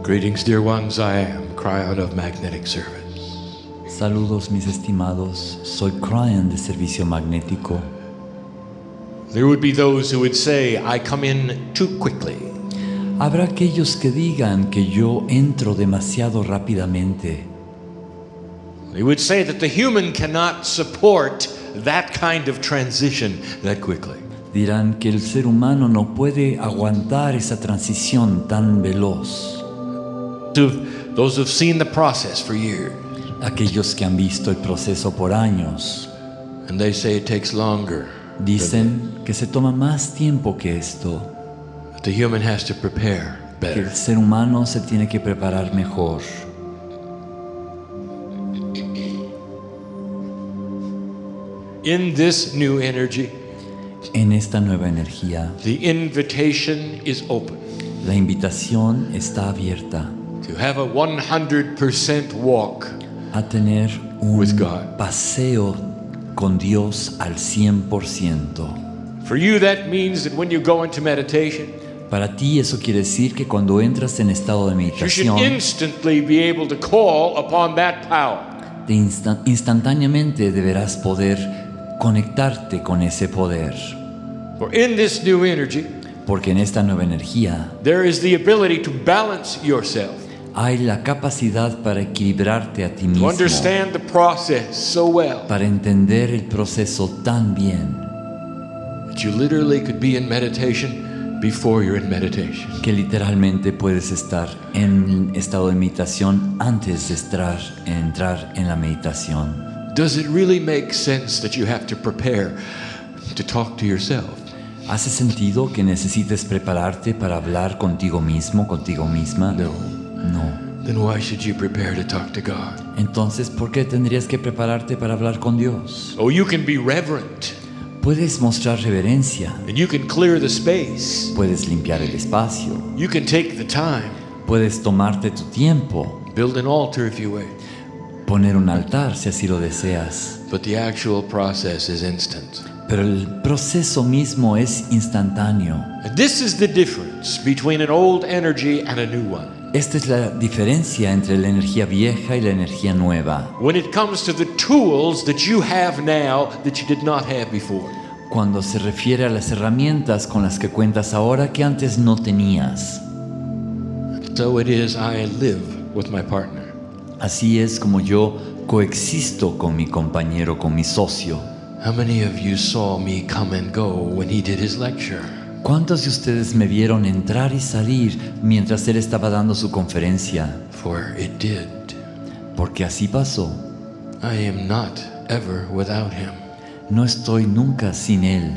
Greetings, dear ones. I am Cryon of Magnetic Service. Saludos mis estimados, soy Cryon de Servicio Magnético. There would be those who would say, I come in too quickly. Habrá aquellos que digan que yo entro demasiado rápidamente. They would say that the human cannot support that kind of transition that quickly. Dirán que el ser humano no puede aguantar esa transición tan veloz. Those who have seen the process for years. Aquellos que han visto el proceso por años And they say it takes longer. dicen que se toma más tiempo que esto, That the human has to prepare que better. el ser humano se tiene que preparar mejor. In this new energy, En esta nueva energía, the invitation is open la invitación está abierta to have a 100% walk. a tener un With God. paseo con Dios al 100%. For you, that means that when you go into meditation, Para ti eso quiere decir que cuando entras en estado de you should meditación, instantly be able to call upon that power. instantáneamente deberás poder conectarte con ese poder. For in this new energy, Porque en esta nueva energía there is the ability to balance yourself, hay la capacidad para equilibrarte a ti to mismo, understand the process so well para entender el proceso tan bien that you literally could be in meditation before you're in meditation. que literalmente puedes estar en estado de meditación antes de entrar en la meditación. Does it really make sense that you have to prepare to talk to yourself? ¿Hace sentido que necesites prepararte para hablar contigo mismo, contigo misma? No. No. Then why should you prepare to talk to God? Entonces, ¿por qué tendrías que prepararte para hablar con Dios? Oh, you can be reverent, Puedes mostrar reverencia, and you can clear the space. puedes limpiar el espacio, You can take the time, puedes tomarte tu tiempo, build an altar if you wish. poner un altar si así lo deseas. But the actual process is instant. Pero el proceso mismo es instantáneo. And this is the difference between an old energy and a new one. Esta es la diferencia entre la energía vieja y la energía nueva. When it comes to the tools that you have now that you did not have before. Cuando se refiere a las herramientas con las que cuentas ahora que antes no tenías. So it is I live with my partner. Así es como yo coexisto con mi compañero, con mi socio. How many of you saw me come and go when he did his lecture? ¿Cuántos de ustedes me vieron entrar y salir mientras él estaba dando su conferencia? For it did. Porque así pasó. I am not ever without him. No estoy nunca sin él.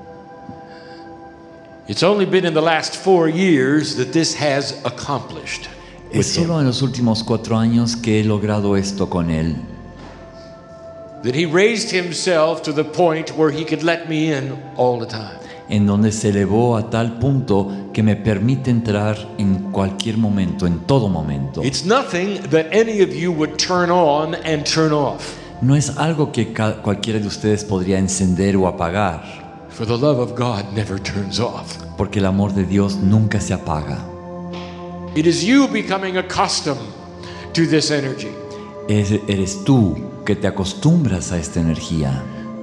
It's only been in the last 4 years that this has accomplished. Es With solo him. en los últimos 4 años que he logrado esto con él. That he raised himself to the point where he could let me in all the time. En donde se elevó a tal punto que me permite entrar en cualquier momento, en todo momento. It's nothing that any of you would turn on and turn off. No es algo que cualquiera de ustedes podría encender o apagar, For the love of God never turns off. porque el amor de Dios nunca se apaga. It is you becoming accustomed to this energy. Eres tú que te acostumbras a esta energía.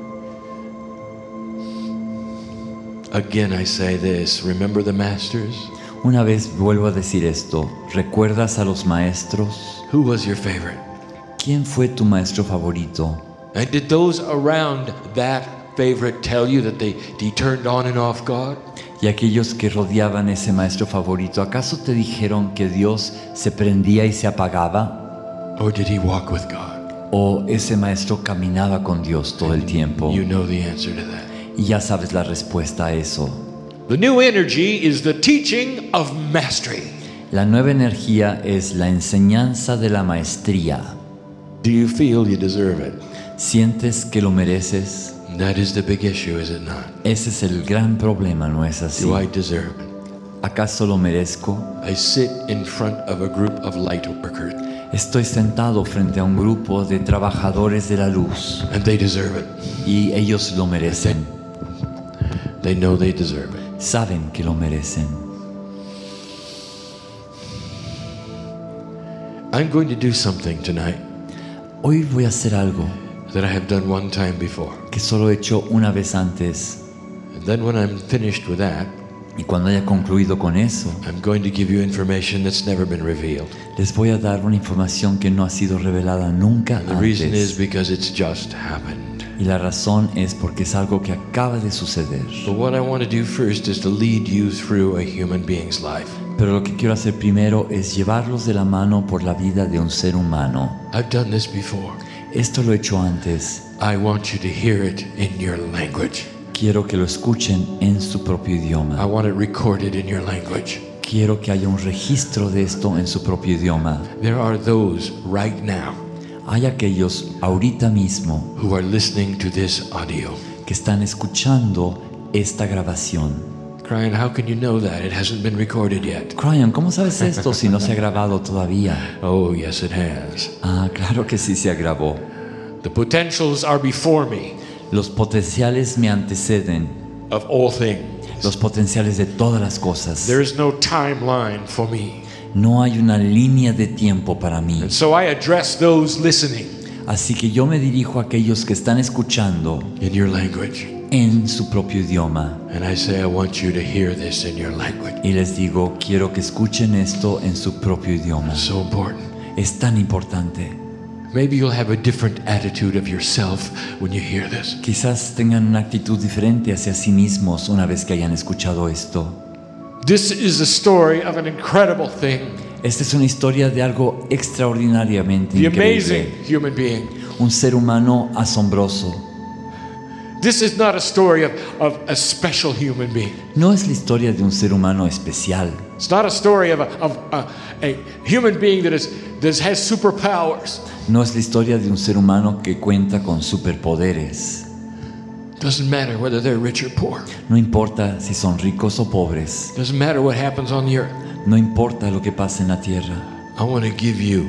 Again, I say this. Remember the masters? Una vez vuelvo a decir esto, ¿recuerdas a los maestros? Who was your favorite? ¿Quién fue tu maestro favorito? And did those around that favorite tell you that he turned on and off God? Y aquellos que rodeaban ese maestro favorito, ¿acaso te dijeron que Dios se prendía y se apagaba? Or did he walk with God? ¿O ese maestro caminaba con Dios todo el tiempo? You know the answer to that. Y ya sabes la respuesta a eso. The new energy is the teaching of mastery. La nueva energía es la enseñanza de la maestría. Do you feel you deserve it? ¿Sientes que lo mereces? That is the big issue, is it not? Ese es el gran problema, ¿no es así? Do I deserve it? ¿Acaso lo merezco? I sit in front of a group of light workers, Estoy sentado frente a un grupo de trabajadores de la luz and they deserve it. y ellos lo merecen. They know they deserve it. Saben que lo merecen. I'm going to do something tonight Hoy voy a hacer algo that I have done one time before. que solo he hecho una vez antes. And then when I'm finished with that, Y cuando haya concluido con eso, I'm going to give you information that's never been revealed. les voy a dar una información que no ha sido revelada nunca And the reason is antes. because it's just happened. Y la razón es porque es algo que acaba de suceder. But what I want to do first is to lead you through a human being's life. Pero lo que quiero hacer primero es llevarlos de la mano por la vida de un ser humano. I've done this before. Esto lo he hecho antes. I want you to hear it in your language. Quiero que lo escuchen en su propio I idioma. want it recorded in your language. Quiero que haya un registro de esto en su propio idioma. There are those right now Hay aquellos ahorita mismo who are listening to this audio, que están escuchando esta grabación. crying, how can you know that? It hasn't been recorded yet. Brian, ¿cómo sabes esto si no se ha grabado todavía? Oh, yes, it has. Ah, claro que sí se grabó. The potentials are before me Los potenciales me anteceden, of all things. los potenciales de todas las cosas. There is no timeline for me. No hay una línea de tiempo para mí. And so I address those listening Así que yo me dirijo a aquellos que están escuchando in your language. en su propio idioma And I say, I want you to hear this in your language. y les digo, quiero que escuchen esto en su propio idioma. So important. Es tan importante. Maybe you'll have a different attitude of yourself when you hear this. Quizás tengan una actitud diferente hacia sí mismos una vez que hayan escuchado esto. This is a story of an incredible thing. Esta es una historia de algo extraordinariamente The amazing increíble. human being. Un ser humano asombroso. This is not a story of a special human being. No es la historia de un ser humano especial. It's not a story of a human being that has superpowers. No es la historia de un ser humano que cuenta con superpoderes. Doesn't matter whether they're rich or poor. No importa si son ricos o pobres. Doesn't matter what happens on the earth. No importa lo que pase en la tierra. I want to give you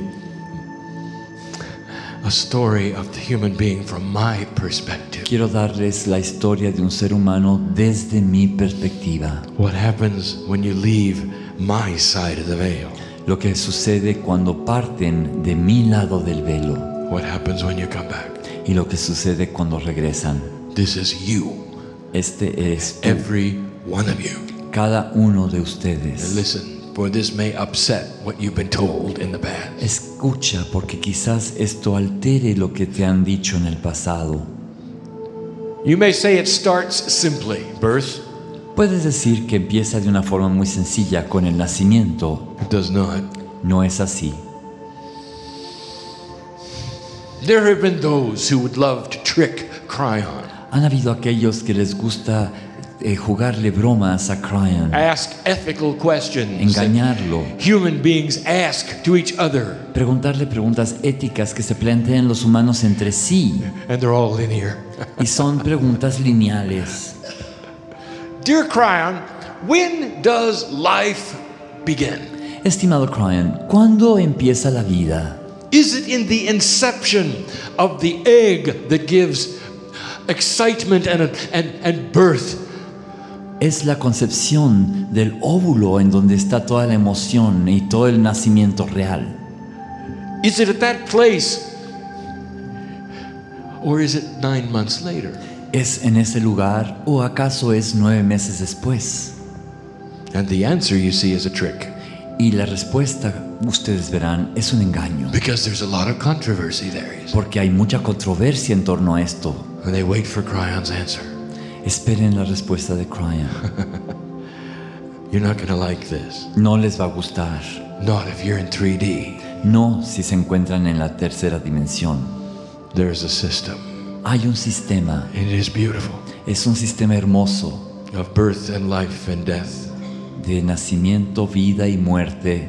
a story of the human being from my perspective. Quiero darles la historia de un ser humano desde mi perspectiva. What happens when you leave my side of the veil? Lo que sucede cuando parten de mi lado del velo. What happens when you come back? Y lo que sucede cuando regresan. This is you, Este es tú, every one of you. cada uno de And ustedes. listen, for this may upset what you've been told in the past. Escucha, porque quizás esto altere lo que te han dicho en el pasado. You may say it starts simply, birth. Puedes decir que empieza de una forma muy sencilla con el nacimiento. It does not. No es así. There have been those who would love to trick Cryon, Han habido aquellos que les gusta jugarle bromas a Cryon, ask ethical questions engañarlo, that human beings ask to each other, preguntarle preguntas éticas que se plantean los humanos entre sí, and they're all linear. y son preguntas lineales. Dear Cryon, when does life begin? Estimado Cryon, ¿cuándo empieza la vida? Is it in the inception of the egg that gives excitement and birth? Es la concepción del óvulo en donde está toda la emoción y todo el nacimiento real. Is it at that place? Or is it 9 months later? ¿Es en ese lugar o acaso es 9 meses después? And the answer, you see, is a trick. Y la respuesta, ustedes verán, es un engaño. Because there's a lot of controversy there. Porque hay mucha controversia en torno a esto. And they wait for Cryon's answer. Esperen la respuesta de Cryon. You're not going to like this. No les va a gustar. Not if you're in 3D. No si se encuentran en la tercera dimensión. There's a system. Hay un sistema. And it is beautiful. Es un sistema hermoso Of birth and life and death. de nacimiento, vida y muerte.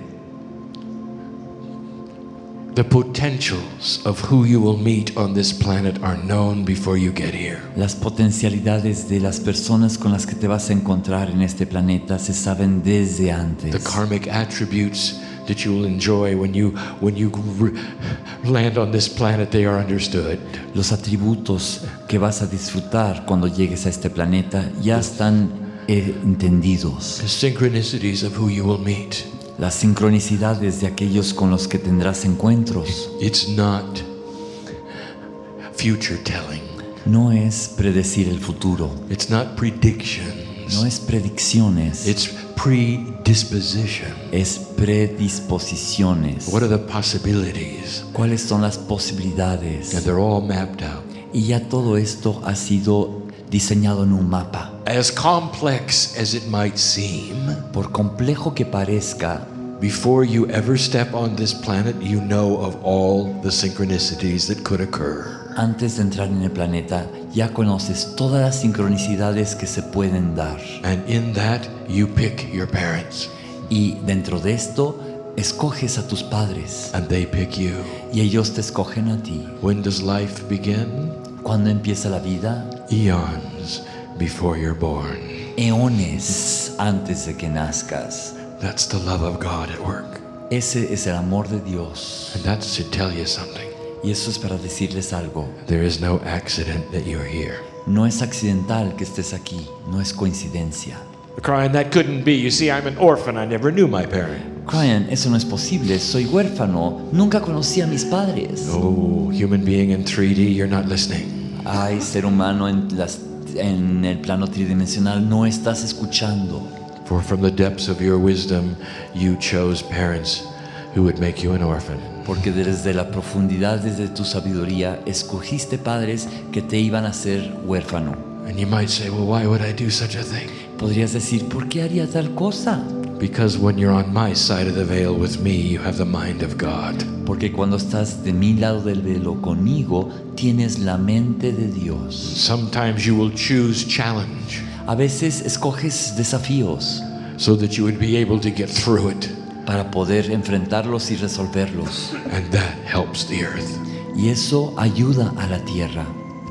The potentials of who you will meet on this planet are known before you get here. Las potencialidades de las personas con las que te vas a encontrar en este planeta se saben desde antes. The karmic attributes that you will enjoy when you land on this planet, they are understood. Los atributos que vas a disfrutar cuando llegues a este planeta ya están entendidos. The synchronicities of who you will meet. Las sincronicidades de aquellos con los que tendrás encuentros. It's not future telling. No es predecir el futuro. It's not predictions. No es predicciones. It's predisposition. Es predisposiciones. What are the possibilities? ¿Cuáles son las posibilidades? And they're all mapped out. Y ya todo esto ha sido diseñado en un mapa. As complex as it might seem, Por complejo que parezca, before you ever step on this planet, you know of all the synchronicities that could occur. antes de entrar en el planeta, ya conoces todas las sincronicidades que se pueden dar. And in that, you pick your parents. Y dentro de esto, escoges a tus padres. And they pick you. Y ellos te escogen a ti. When does life begin? ¿Cuándo empieza la vida? Eons before you're born. Eones antes de que nazcas. That's the love of God at work. Ese es el amor de Dios. And that should tell you something. Y eso es para decirles algo. There is no accident that you're here. No es accidental que estés aquí, no es coincidencia. Crying, that couldn't be. You see, I'm an orphan. I never knew my parent. Brian, eso no es posible, soy huérfano, nunca conocí a mis padres. Oh, human being in 3D, you're not listening. Ay, ser humano en el plano tridimensional, no estás escuchando. For from the depths of your wisdom, you chose parents who would make you an orphan. Porque desde la profundidad, desde tu sabiduría, escogiste padres que te iban a hacer huérfano. And you might say, well, why would I do such a thing? Podrías decir, ¿por qué haría tal cosa? Because when you're on my side of the veil with me, you have the mind of God. Porque cuando estás de mi lado del velo conmigo, tienes la mente de Dios. Sometimes you will choose challenge A veces escoges desafíos so that you would be able to get through it. para poder enfrentarlos y resolverlos. And that helps the earth. Y eso ayuda a la tierra.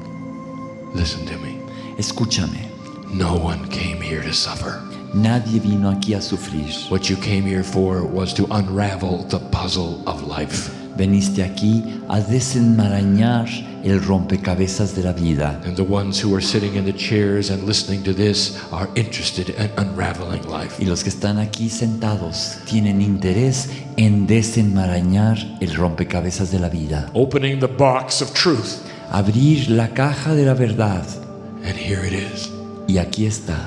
Listen to me. Escúchame, No one came here to suffer. nadie vino aquí a sufrir. What you came here for was to unravel the puzzle of life. Veniste aquí a desenmarañar el rompecabezas de la vida. And the ones who are sitting in the chairs and listening to this are interested in unraveling life. Y los que están aquí sentados tienen interés en desenmarañar el rompecabezas de la vida. Opening the box of truth. Abrir la caja de la verdad. And here it is. Y aquí está.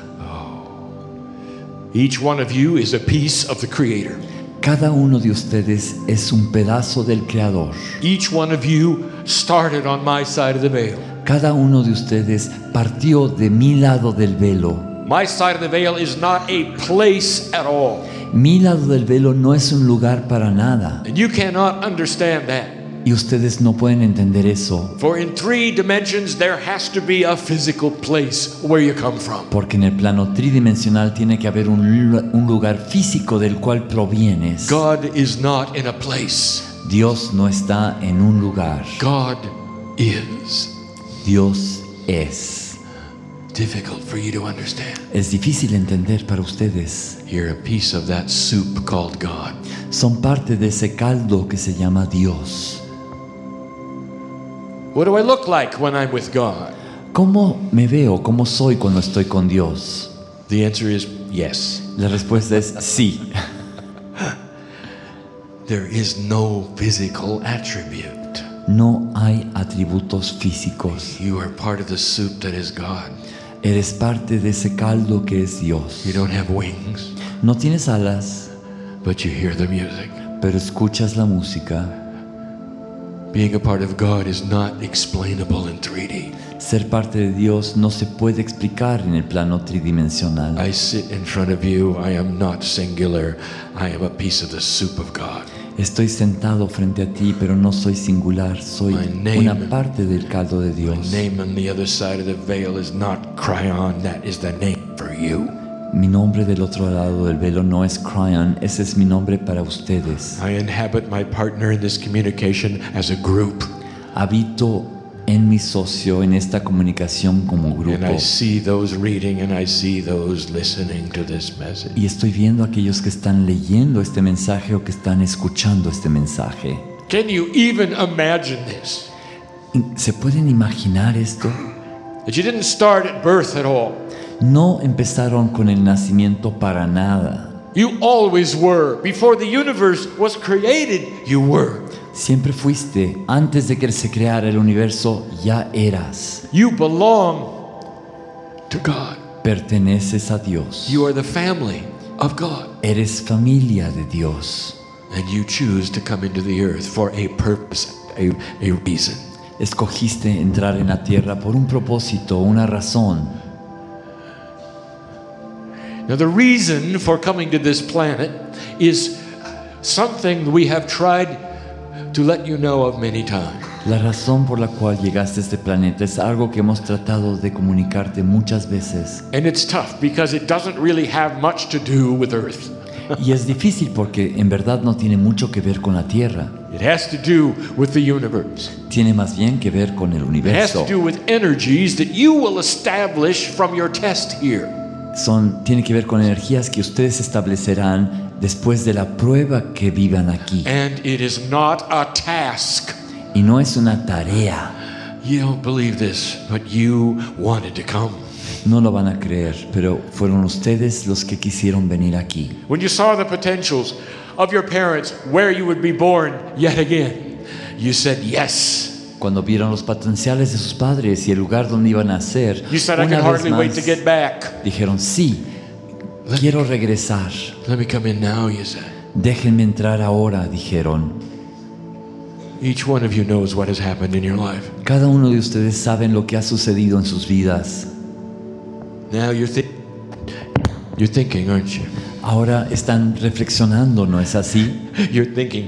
Each one of you is a piece of the Creator. Cada uno de ustedes es un pedazo del Creador. Each one of you started on my side of the veil. Cada uno de ustedes partió de mi lado del velo. My side of the veil is not a place at all. Mi lado del velo no es un lugar para nada. And you cannot understand that. Y ustedes no pueden entender eso. For in 3 dimensions there has to be a physical place where you come from. Porque en el plano tridimensional tiene que haber un lugar físico del cual provienes. God is not in a place. Dios no está en un lugar. God is. Dios es. Difficult for you to understand. Es difícil entender para ustedes. You're a piece of that soup called God. Son parte de ese caldo que se llama Dios. What do I look like when I'm with God? ¿Cómo me veo? ¿Cómo soy cuando estoy con Dios? The answer is yes. La respuesta es sí. There is no physical attribute. No hay atributos físicos. You are part of the soup that is God. Eres parte de ese caldo que es Dios. You don't have wings, No tienes alas, but you hear the music. pero escuchas la música. Being a part of God is not explainable in 3D. Ser parte de Dios no se puede explicar en el plano tridimensional. I sit in front of you. I am not singular. I am a piece of the soup of God. Estoy sentado frente a ti, pero no soy singular. Soy My name- una parte del caldo de My Dios. name on the other side of the veil is not Cryon. That is the name for you. Mi nombre del otro lado del velo no es Cryon, ese es mi nombre para ustedes. I inhabit my partner in this communication as a group. Habito en mi socio en esta comunicación como And grupo. I see those reading and I see those listening to this message. Y estoy viendo a aquellos que están leyendo este mensaje o que están escuchando este mensaje. Can you even imagine this? ¿Se pueden imaginar esto? That you didn't start at birth at all. No empezaron con el nacimiento para nada. You always were. Before the universe was created, you were. Siempre fuiste. Antes de que se creara el universo, ya eras. You belong to God. Perteneces a Dios. You are the family of God. Eres familia de Dios. And you choose to come into the earth for a purpose, a reason. Escogiste entrar en la tierra por un propósito, una razón. Now, the reason for coming to this planet is something we have tried to let you know of many times. La razón por la cual llegaste a este planeta es algo que hemos tratado de comunicarte muchas veces. And it's tough because it doesn't really have much to do with Earth. Y es difícil porque en verdad no tiene mucho que ver con la tierra. It has to do with the universe. Tiene más bien que ver con el It has universo. to do with energies that you will establish from your test here. Tiene que ver con energías que ustedes establecerán después de la prueba que vivan aquí. And it is not a task. Y no es una tarea. You don't believe this, but you wanted to come. No lo van a creer, pero fueron ustedes los que quisieron venir aquí. When you saw the potentials of your parents, where you would be born yet again, you said yes. Cuando vieron los potenciales de sus padres y el lugar donde iban a nacer, You said, I una can vez hardly wait to más, get back. dijeron, sí, quiero regresar. Let me come in now, you said. Déjenme entrar ahora, dijeron. Each one of you knows what has happened in your life. Cada uno de ustedes saben lo que ha sucedido en sus vidas. Now you're thinking, aren't you? Ahora están reflexionando, ¿no es así? You're thinking,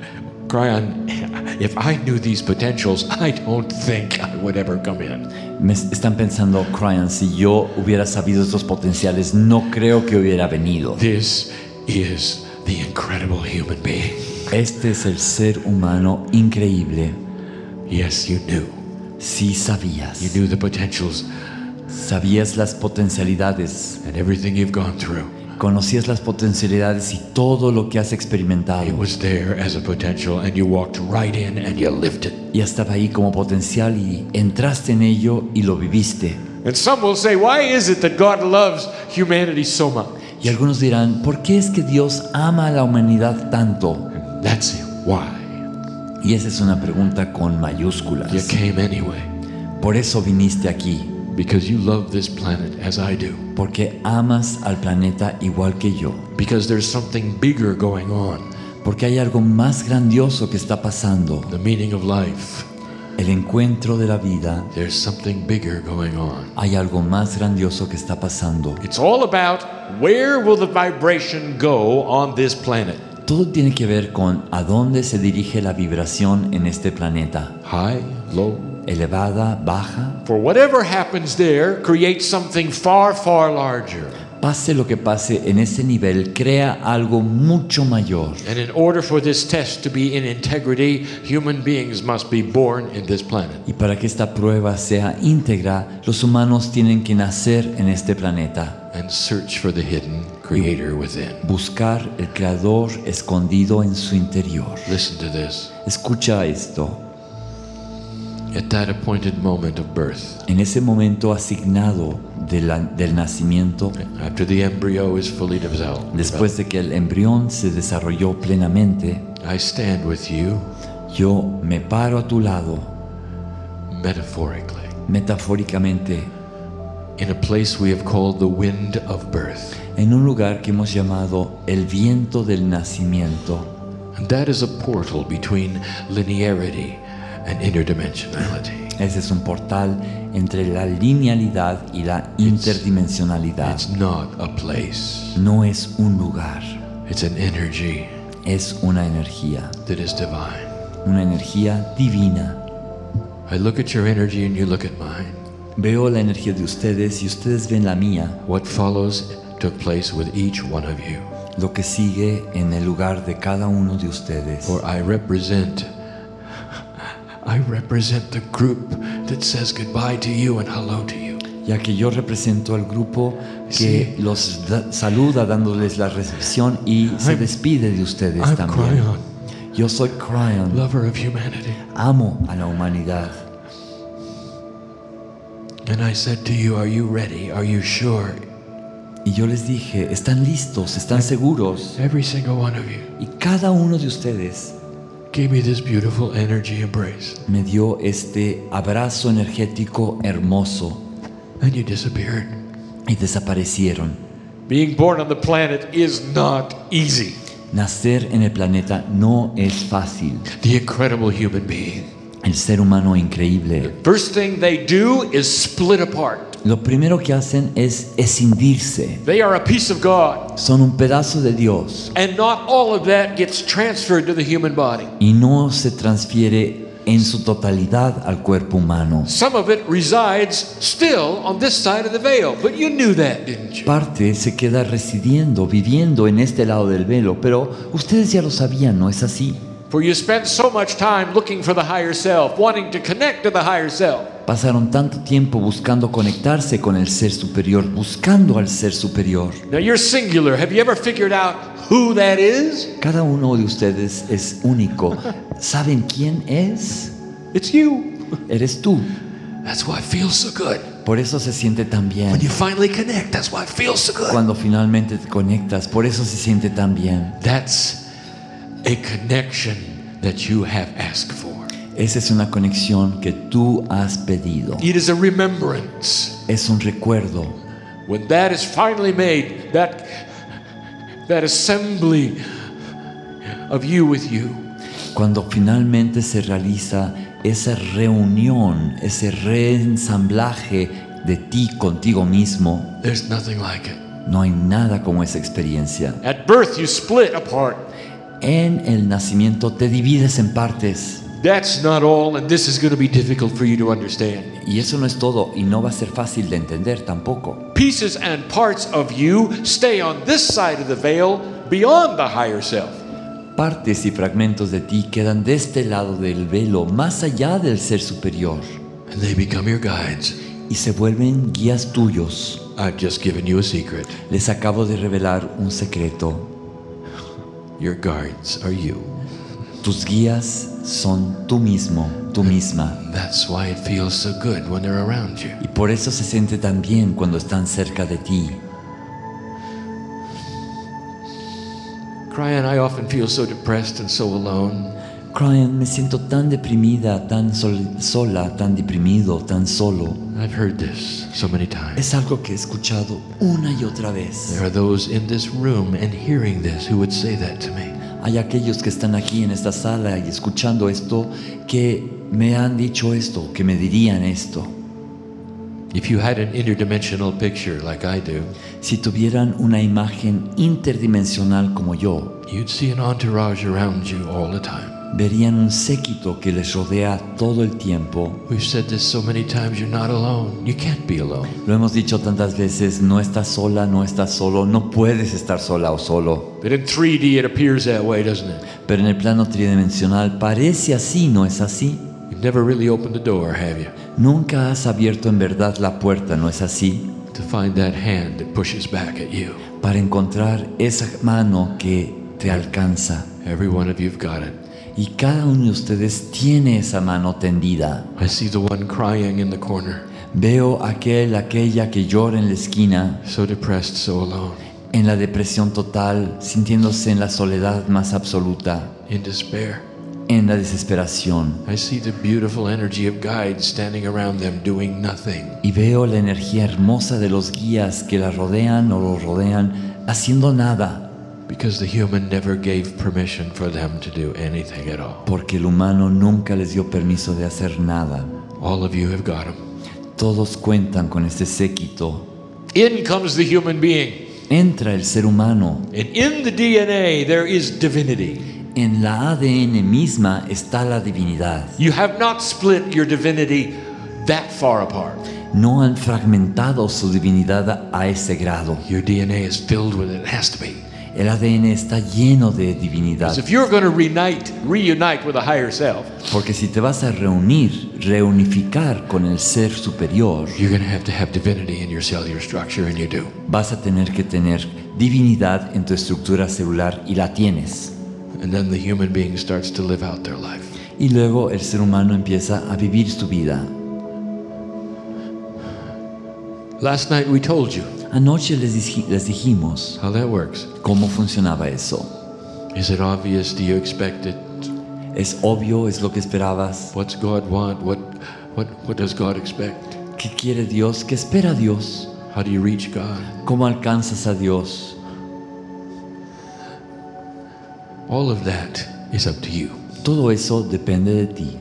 Cryon, if I knew these potentials, I don't think I would ever come in. Están pensando, Cryon, si yo hubiera sabido estos potenciales, no creo que hubiera venido. This is the incredible human being. Este es el ser humano increíble. Yes, you knew. Sí sabías. You knew the potentials Sabías las potencialidades. and everything you've gone through. Conocías las potencialidades y todo lo que has experimentado. It was there as a potential, and you walked right in and you lived it. Ya estaba ahí como potencial y entraste en ello y lo viviste. And some will say, why is it that God loves humanity so much? Y algunos dirán, ¿por qué es que Dios ama a la humanidad tanto? That's it. Why? Y esa es una pregunta con You mayúsculas. came anyway. Por eso viniste aquí, Because you love this planet as I do. porque amas al planeta igual que yo, Because there's something bigger going on. porque hay algo más grandioso que está pasando, The meaning of life. el encuentro de la vida. There's something bigger going on. Hay algo más grandioso que está pasando. It's all about where will the vibration go on this planet? Todo tiene que ver con a dónde se dirige la vibración en este planeta. High, low. Elevada, baja. For whatever happens there creates something far, far larger. Pase lo que pase en ese nivel, crea algo mucho mayor. And in order for this test to be in integrity, human beings must be born in this planet. Y para que esta prueba sea íntegra, los humanos tienen que nacer en este planeta. And search for the hidden creator within. Buscar el creador escondido en su interior. Listen to this. Escucha esto. At that appointed moment of birth, En ese momento asignado del nacimiento, after the embryo is fully developed, después de que el embrión se desarrolló plenamente, I stand with you yo me paro a tu lado, metaphorically metafóricamente, in a place we have called the wind of birth. en un lugar que hemos llamado el viento del nacimiento. And that is a portal between linearity and interdimensionality. Ese es un portal entre la linealidad y la interdimensionalidad. It's not a place. No es un lugar, It's an energy es una energía divina. I look at your energy and you look at mine. Veo la energía de ustedes y ustedes ven la mía. What follows took place with each one of you. Lo que sigue en el lugar de cada uno de ustedes. For I represent the group that says goodbye to you and hello to you. Ya que yo represento al grupo que los saluda dándoles la recepción y se despide de ustedes I'm también. Cryon, Yo soy Cryon, lover of humanity. amo a la humanidad. And I said to you, are you ready? Are you sure? Y yo les dije, ¿están listos? ¿Están seguros? Every single one of you Y cada uno de ustedes gave me this beautiful energy embrace. me dio este abrazo energético hermoso And you disappeared. y desaparecieron. Being born on the planet is not easy. Nacer en el planeta no es fácil. The incredible human being. El ser humano increíble. First thing they do is split apart. Lo primero que hacen es escindirse. They are a piece of God. Son un pedazo de Dios And not all of that gets transferred to the human body. y no se transfiere en su totalidad al cuerpo humano. Some of it resides still on this side of the veil, but you knew that, didn't you? Parte se queda residiendo, viviendo en este lado del velo, pero ustedes ya lo sabían, ¿no es así? For you spend so much time looking for the higher self, wanting to connect to the higher self. Pasaron tanto tiempo buscando conectarse con el ser superior, buscando al ser superior. Now you're singular. Have you ever figured out who that is? Cada uno de ustedes es único. ¿Saben quién es? It's you. Eres tú. That's why it feels so good. Por eso se siente tan bien. When you finally connect, that's why it feels so good. Cuando finalmente te conectas, por eso se siente tan bien. That's a connection that you have asked for. Esa es una conexión que tú has pedido. It is a remembrance. Es un recuerdo. When that is finally made, that assembly of you with you, Cuando finalmente se realiza esa reunión, ese reensamblaje de ti contigo mismo, there's nothing like it. no hay nada como esa experiencia. At birth, you split apart. En el nacimiento te divides en partes. That's not all, and this is going to be difficult for you to understand. Y eso no es todo y no va a ser fácil de entender tampoco. Pieces and parts of you stay on this side of the veil beyond the higher self. Partes y fragmentos de ti quedan de este lado del velo, más allá del ser superior, And they become your guides. y se vuelven guías tuyos. I've just given you a secret. Les acabo de revelar un secreto. Your guards are you. Tus guías son tú mismo, tú misma. That's why it feels so good when they're around you. Y por eso se siente tan bien cuando están cerca de ti. Brian, I often feel so depressed and so alone. Brian, me siento tan deprimida, tan sola, tan deprimido, tan solo. I've heard this so many times. Es algo que he escuchado una y otra vez. There are those in this room and hearing this who would say that to me. Hay aquellos que están aquí en esta sala y escuchando esto que me han dicho esto, que me dirían esto. If you had an interdimensional picture like I do, Si tuvieran una imagen interdimensional como yo, you'd see an entourage around you all the time. verían un séquito que les rodea todo el tiempo. We've said this so many times, you're not alone. You can't be alone. Lo hemos dicho tantas veces, no estás sola, no estás solo, no puedes estar sola o solo. But in 3D it appears that way, doesn't it? Pero en el plano tridimensional parece así, ¿no es así? You've never really opened the door, have you? Nunca has abierto en verdad la puerta, ¿no es así? To find that hand that pushes back at you. Para encontrar esa mano que te alcanza. Every one of you've got it. Y cada uno de ustedes tiene esa mano tendida. I see the one crying in the corner, Veo aquella que llora en la esquina, so depressed, so alone, en la depresión total, sintiéndose en la soledad más absoluta, in despair. en la desesperación. I see the beautiful energy of guides standing around them doing nothing. Y veo la energía hermosa de los guías que la rodean o lo rodean haciendo nada, Because the human never gave permission for them to do anything at all. porque el humano nunca les dio permiso de hacer nada. All of you have got them. Todos cuentan con este séquito. In comes the human being. Entra el ser humano. And in the DNA there is divinity. En la ADN misma está la divinidad. You have not split your divinity that far apart. No han fragmentado su divinidad a ese grado. Your DNA is filled with it. It has to be. El ADN está lleno de divinidad. Because if you're going to reunite with a higher self, Porque si te vas a reunificar con el ser superior, you're going to have divinity in your cellular structure, and you do. vas a tener que tener divinidad en tu estructura celular y la tienes. And then the human being starts to live out their life. Y luego el ser humano empieza a vivir su vida. Last night we told you Anoche les dijimos how that works. cómo funcionaba eso. Is it obvious? Do you expect it? ¿Es obvio? ¿Es lo que esperabas? What's God want? What does God expect? ¿Qué quiere Dios? ¿Qué espera Dios? How do you reach God? ¿Cómo alcanzas a Dios? All of that is up to you. Todo eso depende de ti.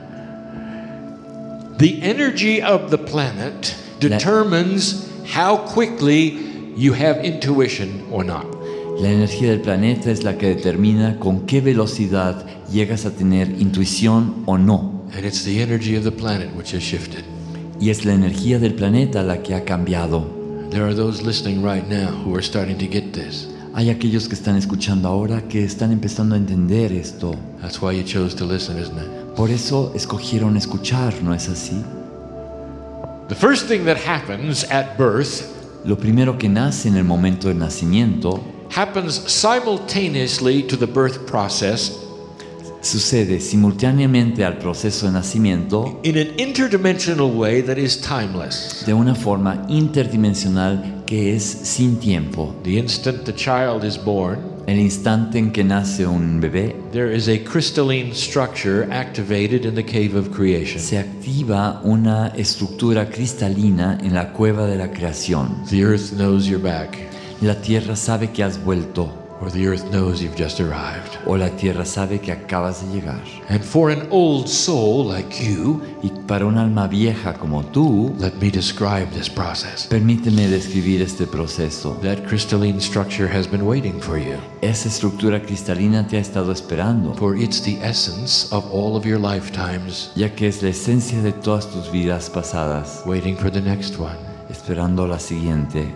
The energy of the planet determines how quickly you have intuition or not. La energía del planeta es la que determina con qué velocidad llegas a tener intuición o no. And it's the energy of the planet which has shifted. Y es la energía del planeta la que ha cambiado. There are those listening right now who are starting to get this. Hay aquellos que están escuchando ahora que están empezando a entender esto. That's why you chose to listen, isn't it? Por eso escogieron escuchar, ¿no es así? The first thing that happens at birth Lo primero que nace en el momento del nacimiento happens simultaneously to the birth process sucede simultáneamente al proceso de nacimiento in an interdimensional way that is timeless. de una forma interdimensional que es sin tiempo. The instant the child is born, El instante en que nace un bebé, there is a crystalline structure activated in the cave of creation. se activa una estructura cristalina en la cueva de la creación. The earth knows you're back, La tierra sabe que has vuelto, or the earth knows you've just arrived. o la tierra sabe que acabas de llegar. And for an old soul like you, Y para un alma vieja como tú, let me describe this process. permíteme describir este proceso. That crystalline structure has been waiting for you, Esa estructura cristalina te ha estado esperando, for it's the essence of all of your lifetimes, ya que es la esencia de todas tus vidas pasadas, waiting for the next one. esperando la siguiente.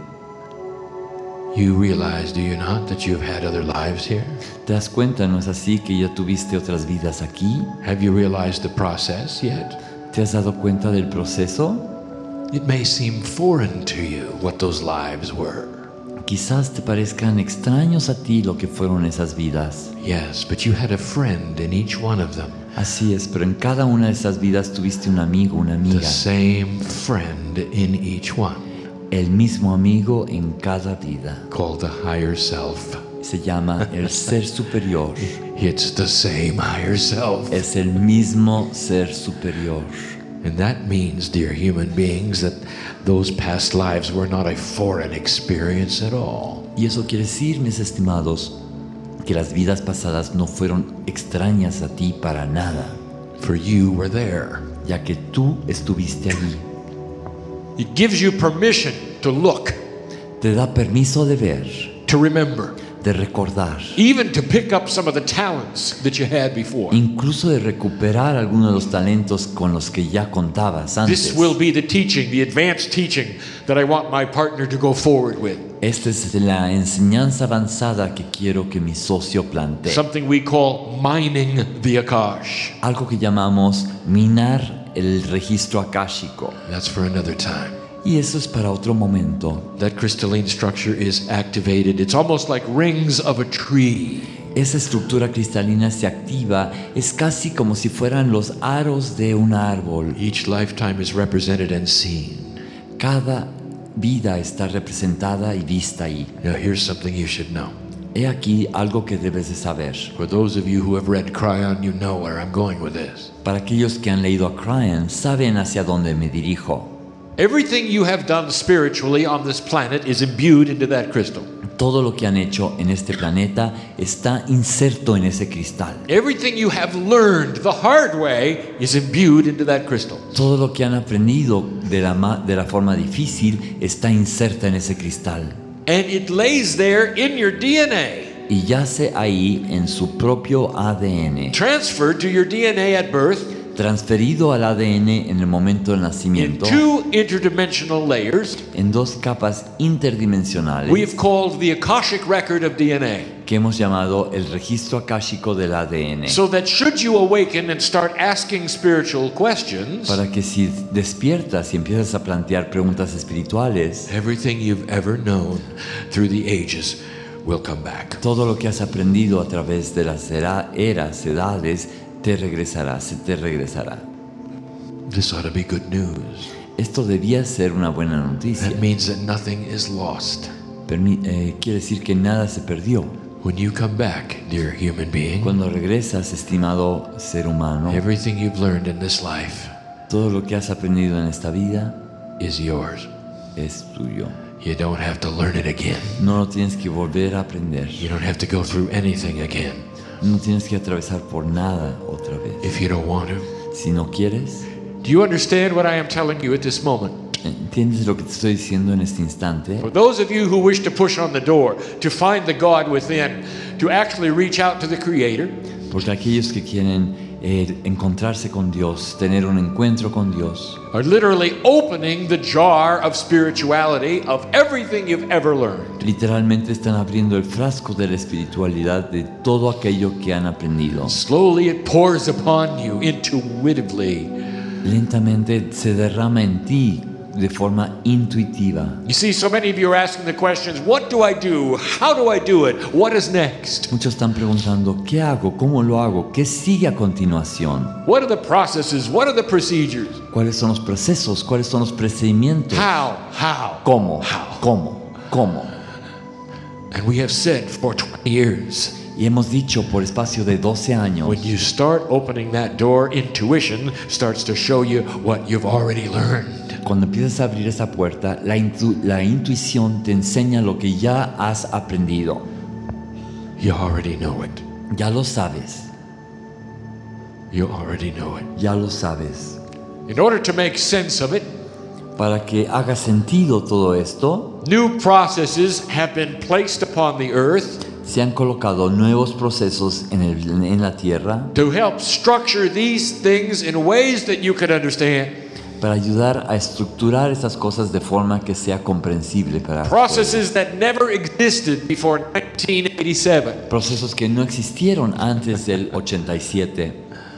You realize, do you not, that you've had other lives here? ¿Te das cuenta, no es así, que ya tuviste otras vidas aquí? Have you realized the process yet? ¿Te has dado cuenta del proceso? It may seem foreign to you what those lives were. Quizás te parezcan extraños a ti lo que fueron esas vidas. Yes, but you had a friend in each one of them. Así es, pero en cada una de esas vidas tuviste un amigo, una The amiga. same friend in each one, El mismo amigo en cada vida. called the higher self. Se llama el ser superior. It's the same higher self. Es el mismo ser superior. And that means, dear human beings, that those past lives were not a foreign experience at all. Y eso quiere decir, mis estimados, que las vidas pasadas no fueron extrañas a ti para nada, For you were there. ya que tú estuviste allí. It gives you permission to look, Te da permiso de ver, to remember, de recordar, even to pick up some of the talents that you had before. incluso de recuperar algunos de los talentos con los que ya contabas antes. This will be the teaching, the advanced teaching that I want my partner to go forward with. Esta es la enseñanza avanzada que quiero que mi socio plantee. Something we call mining the Akash. Algo que llamamos minar el registro akáshico. That's for another time. Y eso es para otro momento. That crystalline structure is activated. It's almost like rings of a tree. Esa estructura cristalina se activa, es casi como si fueran los aros de un árbol. Each lifetime is represented and seen. Cada vida está representada y vista ahí. Now here's something you should know. He aquí algo que debes de saber. For those of you who have read Cryon, you know where I'm going with this. Para aquellos que han leído a Cryon, saben hacia dónde me dirijo. Everything you have done spiritually on this planet is imbued into that crystal. Todo lo que han hecho en este planeta está inserto en ese cristal. Everything you have learned the hard way is imbued into that crystal. Todo lo que han aprendido de la forma difícil está inserta en ese cristal. And it lays there in your DNA, Y yace ahí en su propio ADN, transferred to your DNA at birth transferido al ADN en el momento del in nacimiento, two interdimensional layers en dos capas interdimensionales we have called the Akashic record of DNA. que hemos llamado el registro akáshico del ADN. So that should you awaken and start asking spiritual questions, Para que si despiertas y empiezas a plantear preguntas espirituales, everything you've ever known through the ages will come back. todo lo que has aprendido a través de las eras, edades, se te regresará. This ought to be good news. Esto debía ser una buena noticia. That means that nothing is lost. Quiere decir que nada se perdió. When you come back, dear human being, Cuando regresas, estimado ser humano, everything you've learned in this life todo lo que has aprendido en esta vida is yours. es tuyo. You don't have to learn it again. No lo tienes que volver a aprender. You don't have to go through anything again No tienes que atravesar por nada otra vez. if you don't want to. Si no quieres, Do you understand what I am telling you at this moment? ¿entiendes lo que te estoy diciendo en este instante? For those of you who wish to push on the door, to find the God within, to actually reach out to the Creator, Porque aquellos que quieren encontrarse con Dios, tener un encuentro con Dios, are literally opening the jar of spirituality of everything you've ever learned. literalmente están abriendo el frasco de la espiritualidad de todo aquello que han aprendido. Slowly it pours upon you intuitively. Lentamente se derrama en ti de forma intuitiva. You see, so many of you are asking the questions, what do I do? How do I do it? What is next? Muchos están preguntando, ¿qué hago? ¿Cómo lo hago? ¿Qué sigue a continuación? What are the processes? What are the procedures? ¿Cuáles son los procesos? ¿Cuáles son los procedimientos? How? ¿Cómo? How? ¿Cómo? And we have said for 20 years, Y hemos dicho por espacio de 12 años, when you start opening that door, intuition starts to show you what you've already learned. cuando empiezas a abrir esa puerta, la intuición te enseña lo que ya has aprendido. You already know it. Ya lo sabes, You already know it. ya lo sabes. In order to make sense of it, Para que haga sentido todo esto, new processes have been placed upon the earth se han colocado nuevos procesos en la tierra to help structure these things in ways that you can understand. para ayudar a estructurar esas cosas de forma que sea comprensible para ustedes. Processes that never existed before 1987. Procesos que no existieron antes del 87.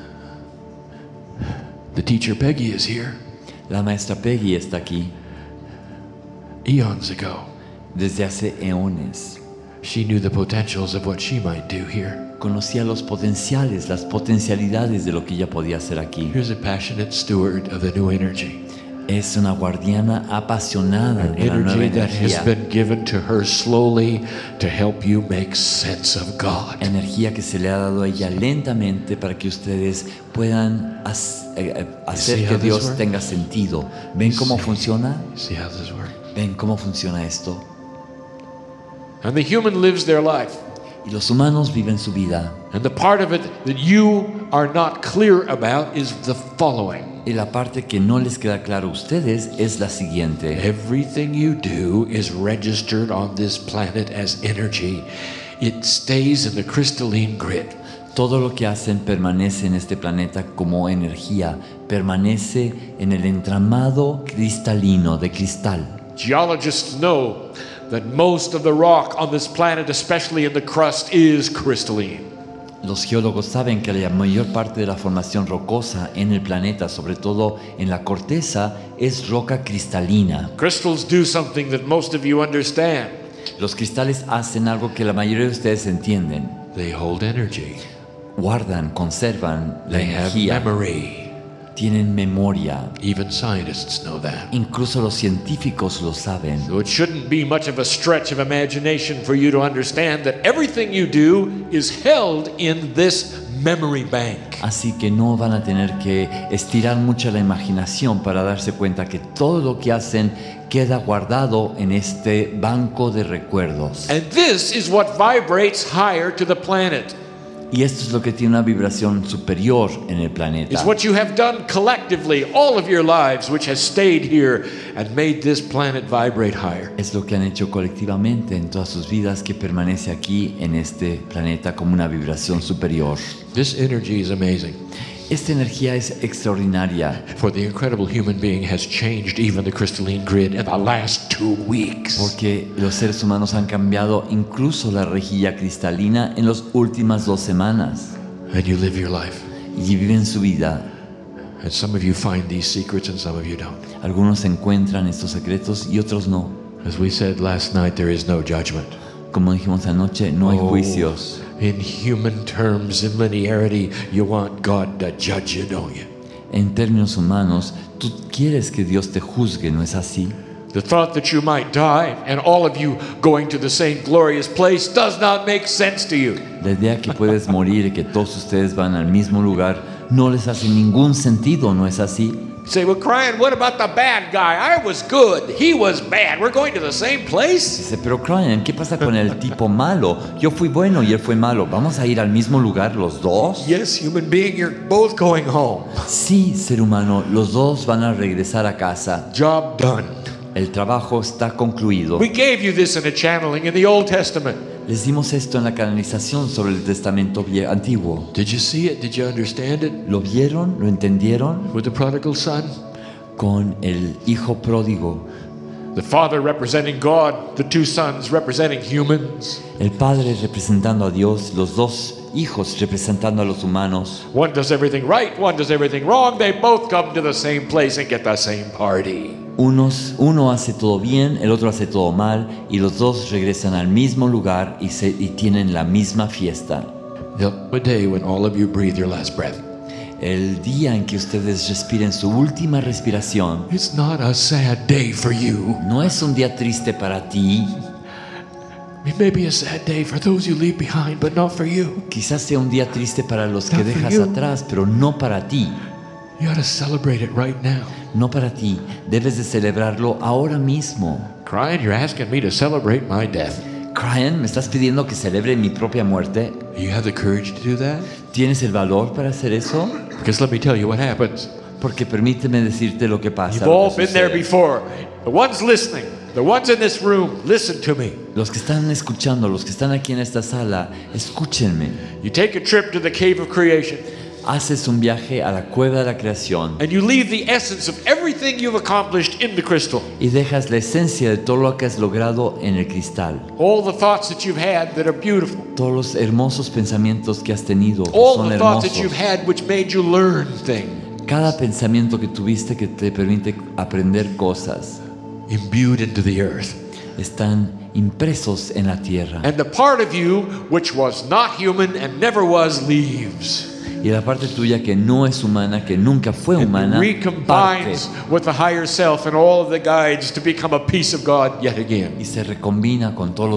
The teacher Peggy is here. La maestra Peggy está aquí Eons ago, desde hace eones. she knew the potentials of what she might do here. Conocía los potenciales, las potencialidades de lo que ella podía hacer aquí. Here's a passionate steward of the new energy. Es una guardiana apasionada An de la nueva energy that has energía. been given to her slowly to help you make sense of God. Energía que se le ha dado a ella lentamente para que ustedes puedan hacer See que how this Dios works? tenga sentido. ¿Ven cómo funciona? See how this works? ¿Ven cómo funciona esto? And the human lives their life. Y los humanos viven su vida. And the part of it that you are not clear about is the following. Y la parte que no les queda claro a ustedes es la siguiente. Everything you do is registered on this planet as energy. It stays in the crystalline grid. Todo lo que hacen permanece en este planeta como energía, permanece en el entramado cristalino de cristal. Geologists know that most of the rock on this planet, especially in the crust, is crystalline. Los geólogos saben que la mayor parte de la formación rocosa en el planeta, sobre todo en la corteza, es roca cristalina. Crystals do something that most of you understand. Los cristales hacen algo que la mayoría de ustedes entienden. They hold energy. Guardan, conservan la They have energía, memory. tienen memoria. Even scientists know that. Incluso los científicos lo saben. So it shouldn't be much of a stretch of imagination for you to understand that everything you do is held in this memory bank. Así que no van a tener que estirar mucho la imaginación para darse cuenta que todo lo que hacen queda guardado en este banco de recuerdos. And this is what vibrates higher to the planet. Y esto es lo que tiene una vibración superior en el planeta. It's what you have done collectively all of your lives, which has stayed here and made this planet vibrate higher. Es lo que han hecho colectivamente en todas sus vidas que permanece aquí en este planeta como una vibración superior. This energy is amazing. Esta energía es extraordinaria For the incredible human being has changed even the crystalline grid in the last 2 weeks. porque los seres humanos han cambiado incluso la rejilla cristalina en las últimas 2 semanas And you live your life. y viven su vida. And some of you find these secrets and some of you don't. Algunos encuentran estos secretos y otros no. As we said last night, there is no judgment. Como dijimos anoche, no hay Oh, juicios. In human terms, in linearity, you want God to judge you, don't you? En términos humanos, tú quieres que Dios te juzgue, ¿no es así? The thought that you might die and all of you going to the same glorious place does not make sense to you. La idea que puedes morir y que todos ustedes van al mismo lugar no les hace ningún sentido, ¿no es así? You say, well, Brian, what about the bad guy? I was good. He was bad. We're going to the same place? Dice, pero Brian, ¿qué pasa con el tipo malo? Yo fui bueno y él fue malo. ¿Vamos a ir al mismo lugar los dos? Yes, human being, you're both going home. Sí, ser humano, los dos van a regresar a casa. Job done. El trabajo está concluido. We gave you this in a channeling in the Old Testament. Les dimos esto en la canalización sobre el Testamento Antiguo. Did you see it? Did you understand it? ¿Lo vieron? ¿Lo entendieron? With the prodigal son? Con el hijo pródigo. The father representing God, the two sons representing humans. El padre representando a Dios, los dos hijos representando a los humanos. One does everything right, one does everything wrong. They both come to the same place and get the same party. Uno hace todo bien, el otro hace todo mal, y los dos regresan al mismo lugar y tienen la misma fiesta. The day when all of you breathe your last breath. El día en que ustedes respiren su última respiración. It's not a sad day for you. No es un día triste para ti. It may be a sad day for those you leave behind, but not for you. Quizás sea un día triste para los que Not for dejas you. atrás, pero no para ti. You ought to celebrate it right now. No para ti. Debes de celebrarlo ahora mismo. Crying, you're asking me to celebrate my death. Brian, ¿me estás pidiendo que celebre mi propia muerte? You have the courage to do that? ¿Tienes el valor para hacer eso? Because let me tell you what happens. Porque permíteme decirte lo que pasa. You've lo all que been there sucede. before. The ones listening, the ones in this room, listen to me. Los que están escuchando, los que están aquí en esta sala, escúchenme. You take a trip to the cave of creation Haces un viaje a la cueva de la creación and you leave the essence of everything you've accomplished in the crystal. y dejas la esencia de todo lo que has logrado en el cristal. All the thoughts that you've had that are beautiful. Todos los hermosos pensamientos que has tenido, que All son the thoughts that hermosos. you've had which made you learn things. Cada pensamiento que tuviste que te permite aprender cosas Imbued into the earth. están impresos en la tierra. And the part of you which was not human and never was leaves. Y la parte tuya que no es humana, que nunca fue And humana, parte recombines with the higher self and all of the guides to become a piece of God yet again. y se recombina con todos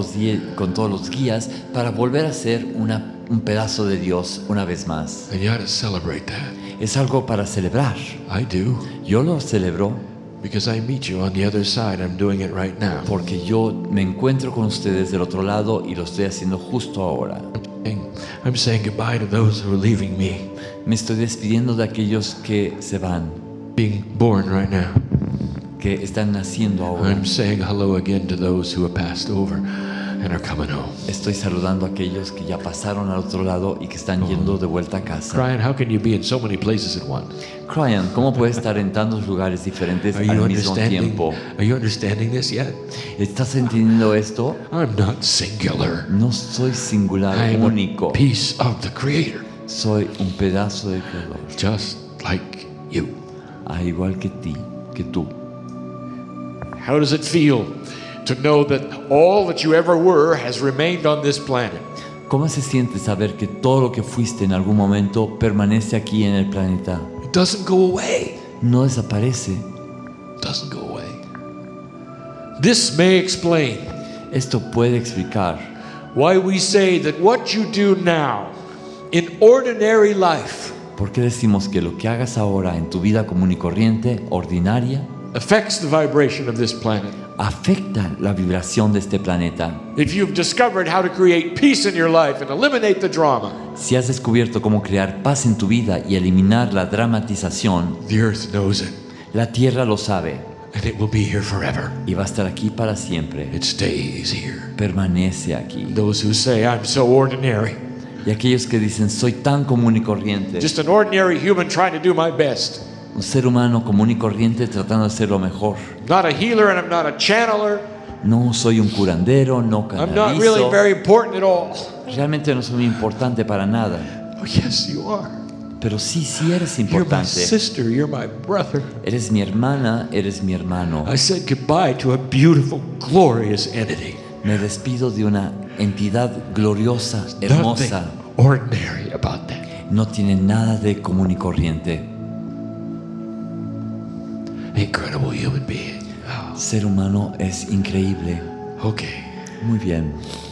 los guías para volver a ser un pedazo de Dios una vez más. And you ought to celebrate that. Es algo para celebrar. I do. Yo lo celebro Because I meet you on the other side. I'm doing it right now. porque yo me encuentro con ustedes del otro lado y lo estoy haciendo justo ahora. I'm saying goodbye to those who are leaving me. Me estoy despidiendo de aquellos que se van, Being born right now. que están naciendo ahora. I'm saying hello again to those who have passed over and are coming home. Estoy saludando a aquellos que ya pasaron al otro lado y que están yendo de vuelta a casa. Brian, how can you be in so many places at once? Brian, ¿cómo puedes estar en tantos lugares diferentes Are you al mismo understanding? tiempo? Are you understanding this yet? ¿Estás entendiendo esto? I'm not singular. No soy singular, I am a único. piece of the Creator, Soy un pedazo de Creador, just like you. igual que tú. How does it feel to know that all that you ever were has remained on this planet? ¿Cómo se siente saber que todo lo que fuiste en algún momento permanece aquí en el planeta? It doesn't go away. No desaparece. It doesn't go away. This may explain Esto puede explicar why we say that what you do now in ordinary life por qué decimos que lo que hagas ahora en tu vida común y corriente, ordinaria, affects the vibration of this planet. afecta la vibración de este planeta. If you've discovered how to create peace in your life and eliminate the drama, Si has descubierto cómo crear paz en tu vida y eliminar la dramatización, the earth knows it, la tierra lo sabe and it will be here forever. y va a estar aquí para siempre. It stays here. Permanece aquí. Those who say, I'm so ordinary, Y aquellos que dicen, soy tan común y corriente, just an ordinary human trying to do my best. un ser humano común y corriente tratando de hacer lo mejor. Not a healer and I'm not a channeler. No soy un curandero, no I'm not really canalizo. very important at all. Realmente no soy muy importante para nada. Oh, yes, you are. Pero sí eres You're my importante. sister. You're my brother. Eres mi hermana, eres mi hermano. I said goodbye to a beautiful, glorious entity. Me despido de una entidad gloriosa, hermosa. Nothing ordinary about that. No tiene nada de común y corriente. incredible human being. Ser humano es increíble. Okay. Muy bien.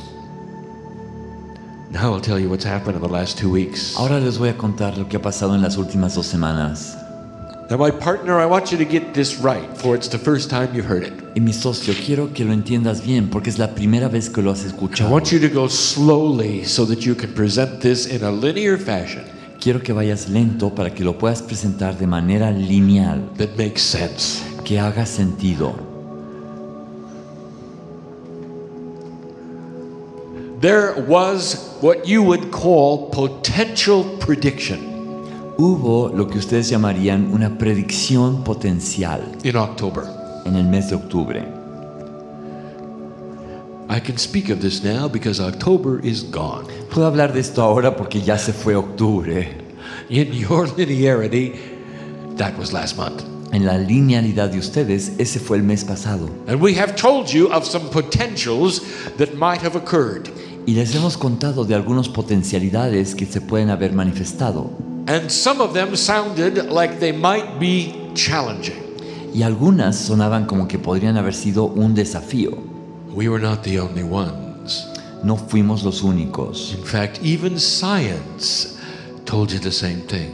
Now I'll tell you what's happened in the last 2 weeks. Ahora les voy a contar lo que ha pasado en las últimas 2 semanas. Now, my partner, I want you to get this right, for it's the first time you've heard it. Y mi socio, quiero que lo entiendas bien porque es la primera vez que lo has I escuchado. want you to go slowly so that you can present this in a linear fashion Quiero que vayas lento para que lo puedas presentar de manera lineal, that makes sense. que haga sentido. There was what you would call potential prediction Hubo lo que ustedes llamarían una predicción potencial in October. en el mes de octubre. I can speak of this now because October is gone. Puedo hablar de esto ahora porque ya se fue octubre. In your linearity, that was last month. En la linealidad de ustedes, ese fue el mes pasado. And we have told you of some potentials that might have occurred. Y les hemos contado de algunas potencialidades que se pueden haber manifestado. And some of them sounded like they might be challenging. Y algunas sonaban como que podrían haber sido un desafío. We were not the only ones. No fuimos los únicos. In fact, even science told you the same thing.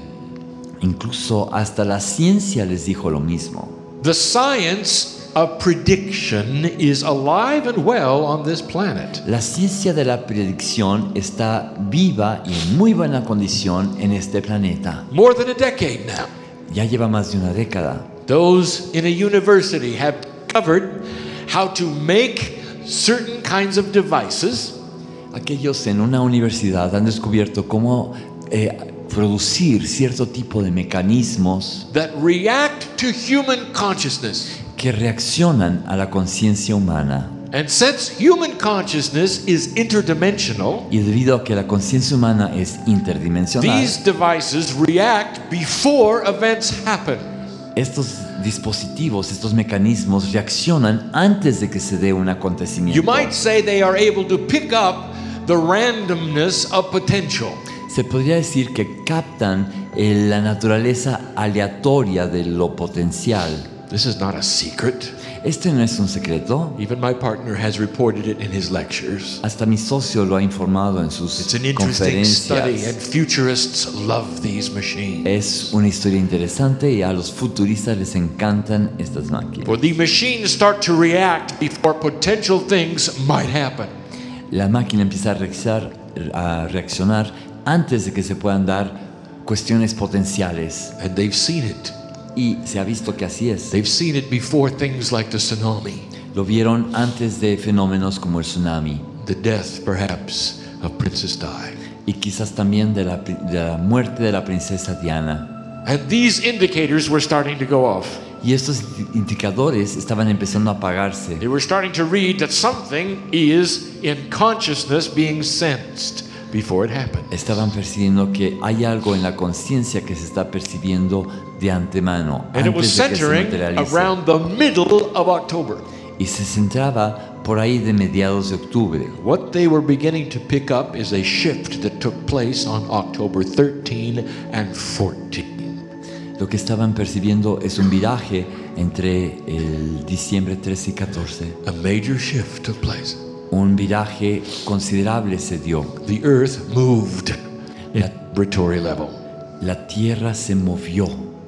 Incluso hasta la ciencia les dijo lo mismo. The science of prediction is alive and well on this planet. La ciencia de la predicción está viva y en muy buena condición en este planeta. More than a decade now. Ya lleva más de una década. Those in a university have covered how to make certain kinds of devices Aquellos en una universidad han descubierto cómo producir cierto tipo de mecanismos that react to human consciousness. que reaccionan a la conciencia humana. And since human consciousness is interdimensional, Y debido a que la conciencia humana es interdimensional, these devices react before events happen. estos dispositivos, estos mecanismos reaccionan antes de que se dé un You acontecimiento. might say they are able to pick up the randomness of potential. Se podría decir que captan la naturaleza aleatoria de lo potencial. This is not a secret. Este no es un secreto. Even my partner has reported it in his lectures. Hasta mi socio lo ha informado en sus It's an interesting study, and conferencias. futurists love these machines. Es una historia interesante y a los futuristas les encantan estas máquinas. For the machines start to react before potential things might happen. La máquina empieza a reaccionar antes de que se puedan dar cuestiones potenciales. And they've seen it. Y se ha visto que así es. They've seen it before things like the tsunami, Lo vieron antes de fenómenos como el tsunami the death, perhaps, of Princess Di. y quizás también de la muerte de la princesa Diana. And these indicators were starting to go off. Y estos indicadores estaban empezando a apagarse. They were starting to read that something is in consciousness being sensed before it happens. Estaban percibiendo que hay algo en la conciencia que se está percibiendo de antemano, And it was antes de que se centering materialice. around the middle of October. Y se centraba por ahí de mediados de octubre. What they were beginning to pick up is a shift that took place on October 13 and 14. Lo que estaban percibiendo es un viraje entre el diciembre 13 y 14. A major shift took place. Un viraje considerable se dio. The earth moved at vibratory level. La tierra se movió.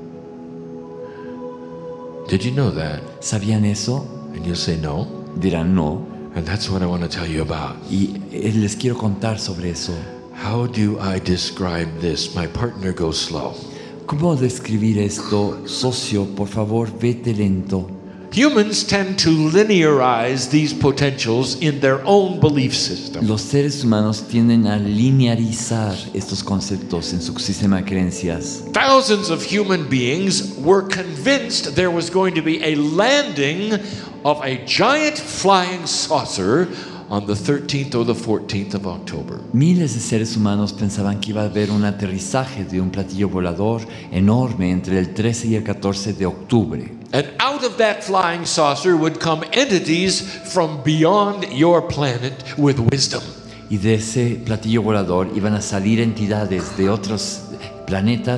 Did you know that? ¿Sabían eso? And you'll say no. Dirán no. And that's what I want to tell you about. Y les quiero contar sobre eso. How do I describe this? My partner goes slow. ¿Cómo describir esto? Socio, por favor, vete lento. Humans tend to linearize these potentials in their own belief system. Los seres humanos tienden a linearizar estos conceptos en su sistema de creencias. Thousands of human beings were convinced there was going to be a landing of a giant flying saucer on the 13th or the 14th of October. Miles de seres humanos pensaban que iba a haber un aterrizaje de un platillo volador enorme entre el 13 y el 14 de octubre. And out of that flying saucer would come entities from beyond your planet with wisdom. Y de ese platillo volador iban a salir entidades de otros planetas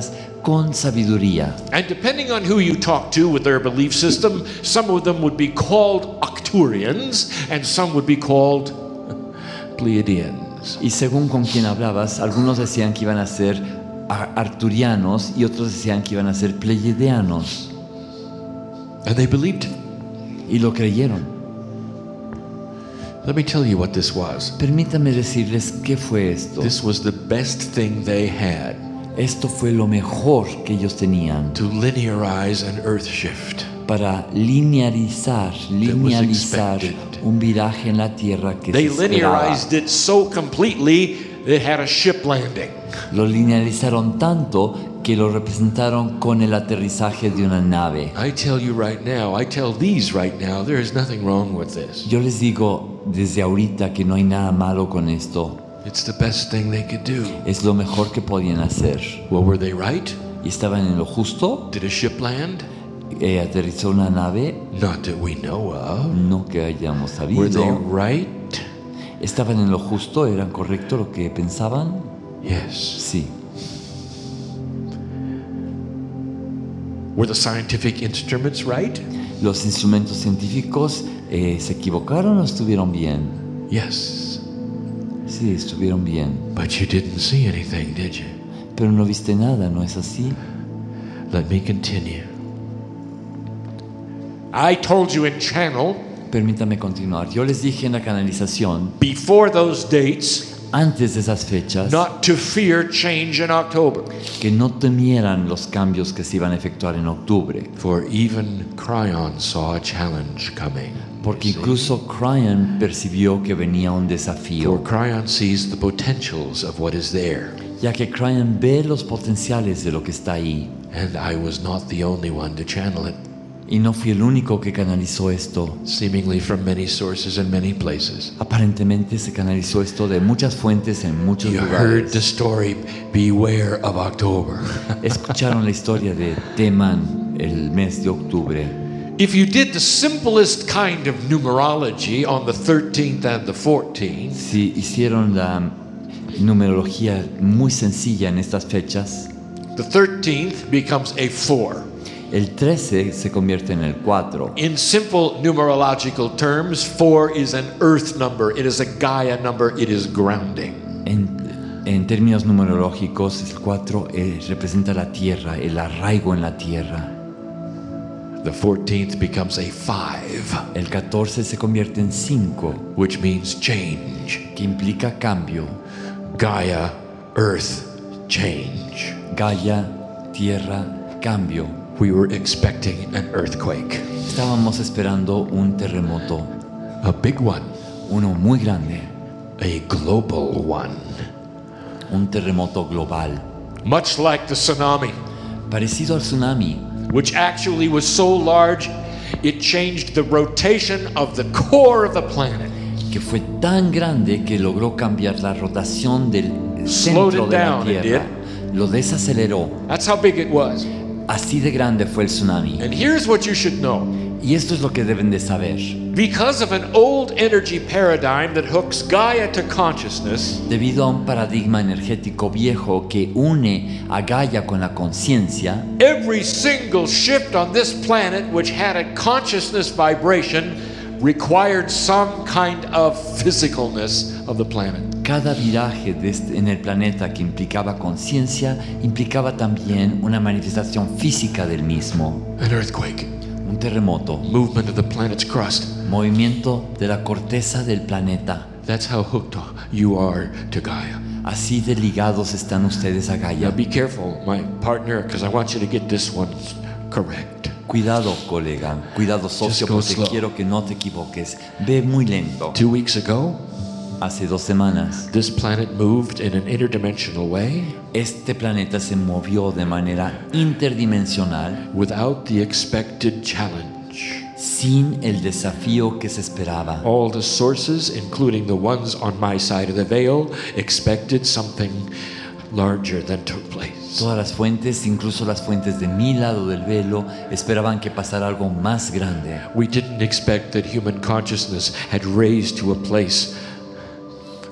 con sabiduría. And depending on who you talk to with their belief system, some of them would be called Arcturians and some would be called Pleiadians. Y según con quien hablabas, algunos decían que iban a ser arturianos y otros decían que iban a ser pleiadianos. And they believed it. Y lo creyeron. Let me tell you what this was. Permítame decirles qué fue esto. This was the best thing they had Esto fue lo mejor que ellos tenían to linearize an earth shift. para linealizar expected. un viraje en la tierra que They se esperaba. linearized it so completely it had a ship landing. Lo linealizaron tanto que lo representaron con el aterrizaje de una nave. I tell you right now, I tell these right now, there is nothing wrong with this. Yo les digo desde ahorita que no hay nada malo con esto. It's the best thing they could do. Es lo mejor que podían hacer. Well, were they right? ¿Y estaban en lo justo? Did a ship land? Aterrizó una nave, Not that we know of. no que hayamos Were they sabido. right? ¿Estaban en lo justo? ¿Eran correcto lo que pensaban? Yes. Sí. Were the scientific instruments right? ¿Los instrumentos científicos se equivocaron o estuvieron bien? Yes. Sí, estuvieron bien. But you didn't see anything, did you? Pero no viste nada, ¿no es así? Let me continue. I told you in channel, Permítame continuar. Yo les dije en la canalización, before those dates, antes de esas fechas, not to fear change in October. que no temieran los cambios que se iban a efectuar en octubre. For even Cryon saw a challenge coming. Porque You see? incluso Cryon percibió que venía un For desafío, Cryon sees the potentials of what is there. ya que Cryon ve los potenciales de lo que está ahí. And I was not the only one to channel it, Y no fui el único que canalizó esto. seemingly from many sources and many places. Aparentemente se canalizó esto de muchas fuentes en muchos You heard the lugares. story, beware of October. Escucharon la historia de teman el mes de octubre. If you did the simplest kind of numerology on the 13th and the 14th, Si hicieron la numerología muy sencilla en estas fechas, the 13th becomes a 4. el 13 se convierte en el 4. In simple numerological terms, 4 is an earth number, it is a Gaia number, it is grounding. En términos numerológicos, el 4 representa la tierra, el arraigo en la tierra. The 14th becomes a 5, El 14 se convierte en 5, which means change. que implica cambio. Gaia, earth, change. Gaia, tierra, cambio. We were expecting an earthquake, Estábamos esperando un terremoto, a big one, uno muy grande, a global one, un terremoto global, much like the tsunami, parecido al tsunami, which actually was so large it changed the rotation of the core of the planet. que fue tan grande que logró cambiar la rotación del Slowed centro it de la down, it tierra. Lo desaceleró. That's how big it was. Así de grande fue el tsunami. And here's what you should know. Y esto es lo que deben de saber. Because of an old energy paradigm that hooks Gaia to consciousness, Debido a un paradigma energético viejo que une a Gaia con la conciencia, every single shift on this planet which had a consciousness vibration required some kind of physicalness of the planet. cada viraje en el planeta que implicaba conciencia implicaba también una manifestación física del mismo. An earthquake, Un terremoto, movement of the planet's crust. movimiento de la corteza del planeta. That's how hooked you are to Gaia. Así de ligados están ustedes a Now Gaia. be careful, my partner, because I want you to get this one correct. Cuidado, colega. Cuidado, socio, Just go porque slow. quiero que no te equivoques. Ve muy lento. 2 weeks ago, Hace 2 semanas, this planet moved in an interdimensional way este planeta se movió de manera interdimensional without the expected challenge. sin el desafío que se esperaba. All the sources, including the ones on my side of the veil, expected something larger than took place. Todas las fuentes, incluso las fuentes de mi lado del velo, esperaban que pasara algo más grande. We didn't expect that human consciousness had raised to a place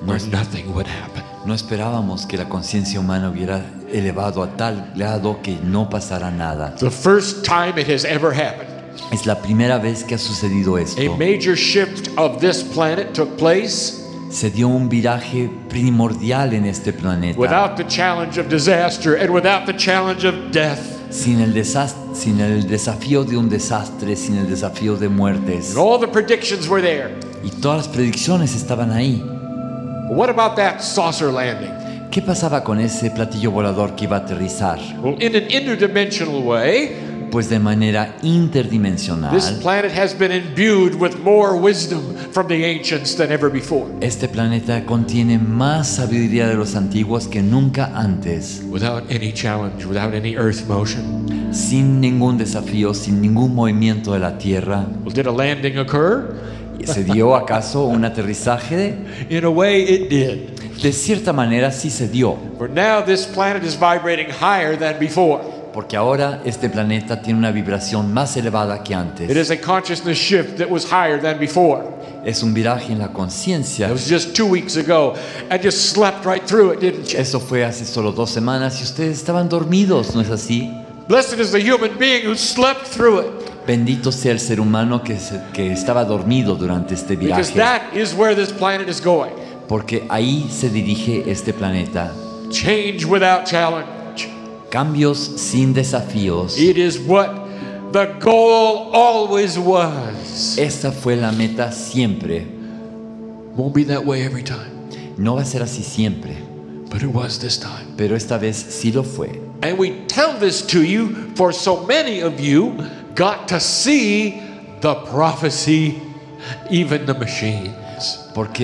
where nothing would happen. No esperábamos que la conciencia humana hubiera elevado a tal grado que no pasara nada. The first time it has ever happened. Es la primera vez que ha sucedido esto. A major shift of this planet took place Se dio un viraje primordial en este planeta. without the challenge of disaster and without the challenge of death. Sin el desafío de un desastre, sin el desafío de muertes. And all the predictions were there. Y todas las predicciones estaban ahí. But what about that saucer landing? ¿Qué pasaba con ese platillo volador que iba a aterrizar? Well, in an interdimensional way, Pues de manera interdimensional, this planet has been imbued with more wisdom from the ancients than ever before. este planeta contiene más sabiduría de los antiguos que nunca antes. Without any challenge, without any earth motion. Sin ningún desafío, sin ningún movimiento de la Tierra. Well, did a landing occur? ¿Se dio acaso un aterrizaje? In a way, it did. De cierta manera sí se dio, For now, this planet is vibrating higher than before. porque ahora este planeta tiene una vibración más elevada que It antes. is a consciousness shift that was higher than before. Es un viraje en la conciencia. It was just 2 weeks ago, and you slept right through it, didn't you? Eso fue hace solo 2 semanas y ustedes estaban dormidos, ¿no es así? Blessed is the human being who slept through it, Bendito sea el ser humano que estaba dormido durante este because viraje, that is where this planet is going. porque ahí se dirige este planeta. Change without challenge. Cambios sin desafíos. It is what the goal always was. Esta fue la meta siempre. Won't be that way every time, No va a ser así siempre, but it was this time. pero esta vez sí lo fue. And we tell this to you for so many of you got to see the prophecy, even the machines. Porque